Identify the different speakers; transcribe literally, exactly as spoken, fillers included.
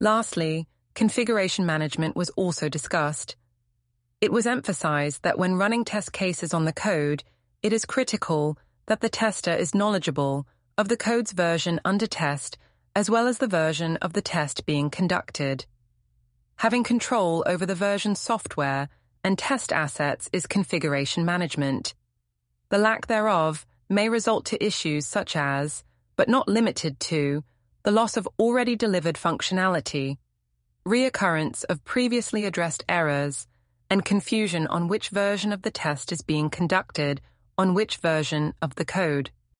Speaker 1: Lastly, configuration management was also discussed. It was emphasized that when running test cases on the code, it is critical that the tester is knowledgeable of the code's version under test as well as the version of the test being conducted. Having control over the version software and test assets is configuration management. The lack thereof may result to issues such as, but not limited to, the loss of already delivered functionality, reoccurrence of previously addressed errors, and confusion on which version of the test is being conducted on which version of the code.